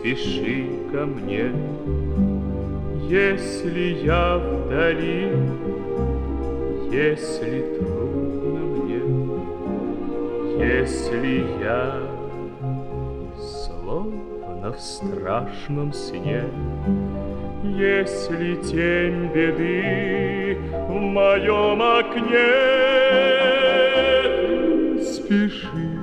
спеши ко мне, если я вдали, если трудно мне, если я словно в страшном сне, если тень беды в моем окне. Спеши,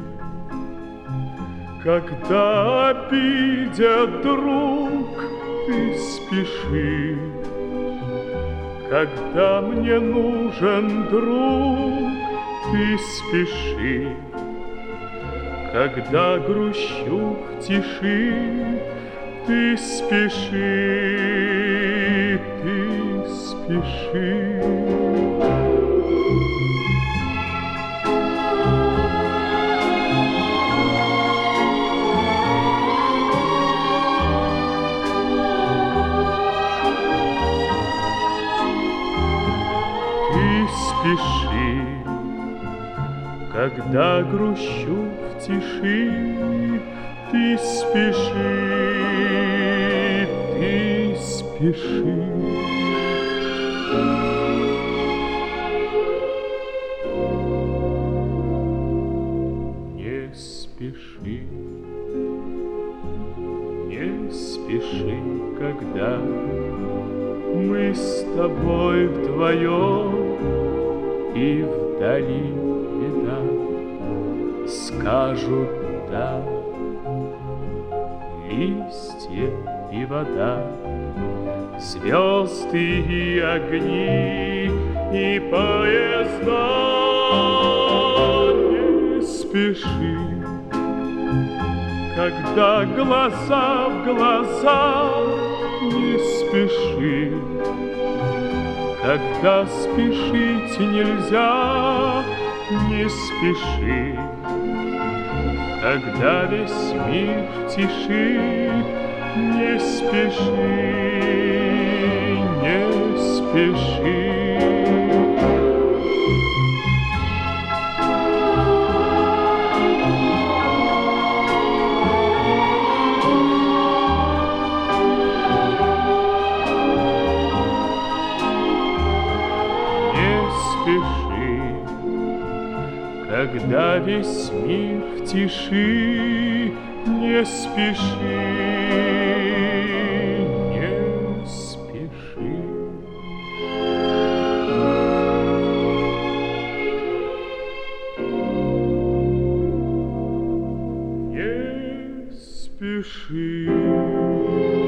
когда обидят друг, ты спеши, когда мне нужен друг, ты спеши, когда грущу в тиши, ты спеши, ты спеши. Спеши, когда грущу в тиши, ты спеши, ты спеши. Не спеши, не спеши, когда мы с тобой вдвоем, и вдали беда, скажут да, листья и вода, звезды и огни, и поезда. Не спеши, когда глаза в глаза, не спеши, когда спешить нельзя, не спеши, когда весь мир в тиши, не спеши, не спеши. Спеши, когда весь мир в тиши, не спеши, не спеши. Не спеши.